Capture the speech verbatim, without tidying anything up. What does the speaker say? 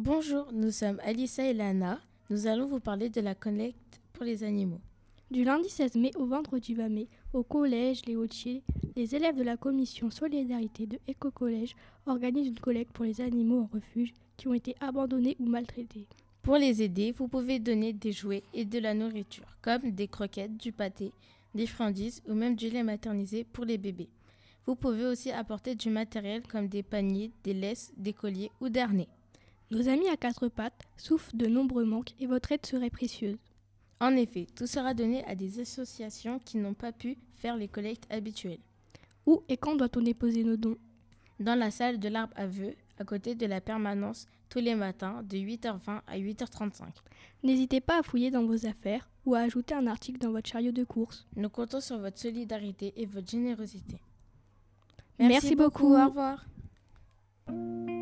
Bonjour, nous sommes Alissa et Lana. Nous allons vous parler de la collecte pour les animaux. Du lundi seize mai au vendredi vingt mai, au collège Les Hautiers, les élèves de la commission Solidarité de Éco-Collège organisent une collecte pour les animaux en refuge qui ont été abandonnés ou maltraités. Pour les aider, vous pouvez donner des jouets et de la nourriture, comme des croquettes, du pâté, des friandises ou même du lait maternisé pour les bébés. Vous pouvez aussi apporter du matériel comme des paniers, des laisses, des colliers ou des harnais. Nos amis à quatre pattes souffrent de nombreux manques et votre aide serait précieuse. En effet, tout sera donné à des associations qui n'ont pas pu faire les collectes habituelles. Où et quand doit-on déposer nos dons ? Dans la salle de l'arbre à vœux, à côté de la permanence, tous les matins de huit heures vingt à huit heures trente-cinq. N'hésitez pas à fouiller dans vos affaires ou à ajouter un article dans votre chariot de course. Nous comptons sur votre solidarité et votre générosité. Merci, Merci beaucoup. beaucoup. Au revoir.